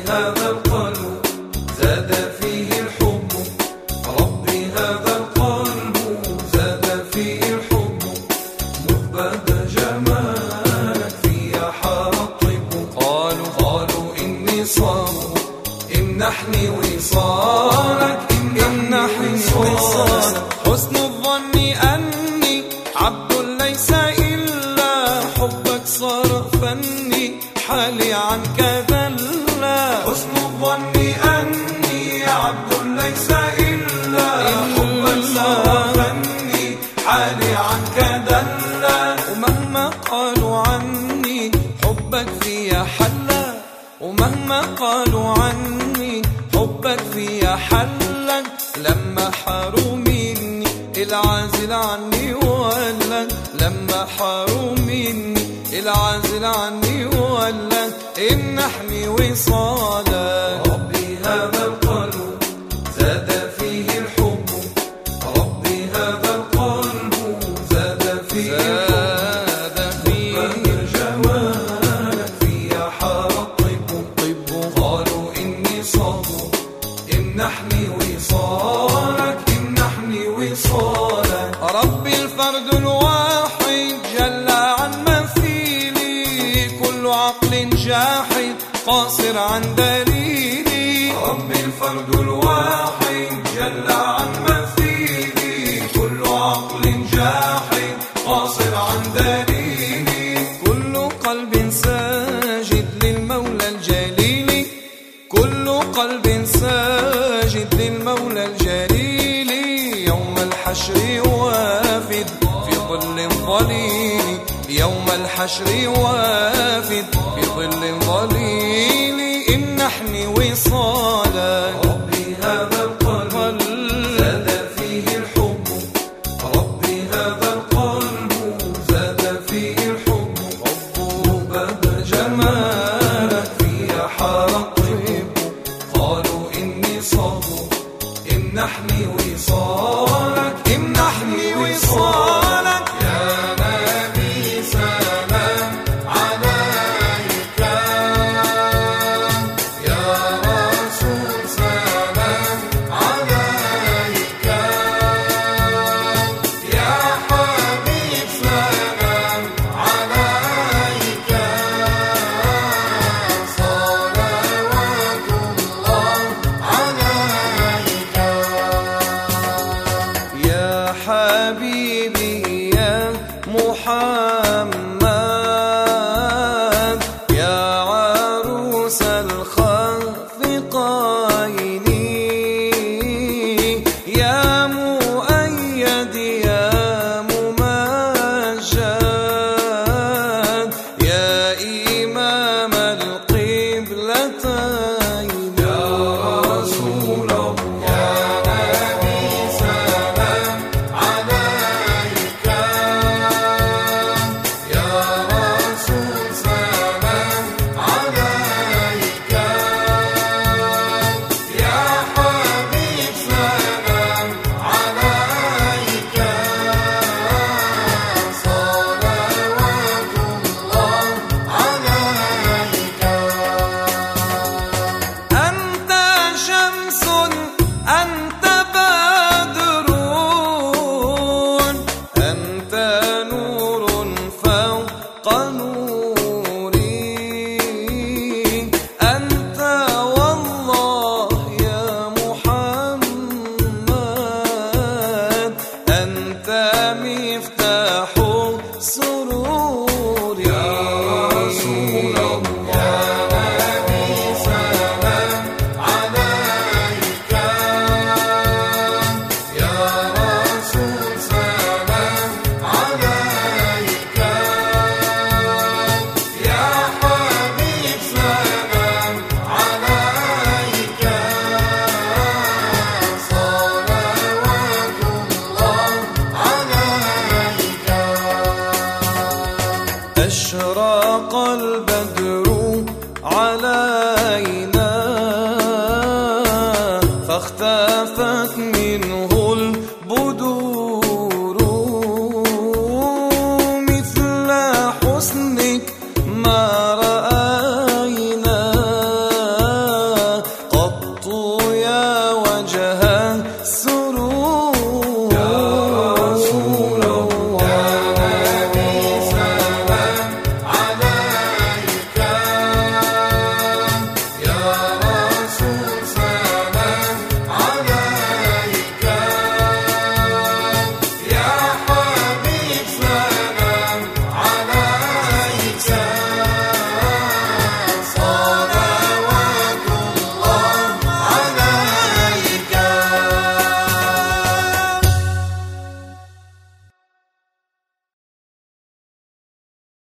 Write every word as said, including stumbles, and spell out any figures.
هذا القلب زاد فيه الحب، ربي هذا القلب زاد فيه الحب، مذ جمالك في حار الطب. قالوا قالوا إني صاب امنحني وصالك، امنحني وصالك. حسن الظن أني عبد ليس إلا حبك صار فني، حالي عنك ذلا. حسن الظن أني عبد ليس إلا حبك صار فني، حالي عنك ذلا. ومهما قالوا عني حبك في حلا، ومهما قالوا عني حبك في حلا، لما حاروا مني العازل عني ولا، لما حاروا مني العازل عني ولا، امنحني وصالا. ربي هذا القلب زاد فيه الحب، ربي هذا القلب زاد فيه الحب، مذ جمالك في حار الطب. قالوا إني صابر امنحني وصالك، امنحني وصالك. ربي الفرد الواحد جل عن مثيلي، كل عقل جاحد قاصر عن دليلي. ربي الفرد الواحد جل عن مثيلي، كل عقل جاحد قاصر عن دليلي. كل قلب ساجد للمولى الجليل، كل قلب ساجد للمولى الجليل، يوم الحشر وافد في ظل ظليل، يوم الحشر وافد في ظل ظليل، امنحني وصالا. ربي هذا القلب زاد فيه الحب، ربي هذا القلب زاد فيه الحب، مذ جمالك في حار الطب. قالوا إني صابر امنحني وصالك، امنحني وصالك. يا نبي سلام عليك، يا رسول سلام عليك، يا حبيب سلام عليك، صلوات الله عليك. يا حبيبي يا محمد، يا عروس الخافقين، يا مؤيد يا ممجد، يا إمام القبلتين. يا رسول الله يا نبي سلام عليك، يا رسول سلام عليك، يا حبيب سلام عليك، صلوات الله عليك. أنت شمس أنت بدر، أنت نور فوق نوري، أنت والله يا محمد، أنت مفتاح سرور. يا رسول الله يا نبي سلام عليك، يا رسول سلام عليك، يا حبيب سلام عليك، صلوات الله عليك. أشرق البدر على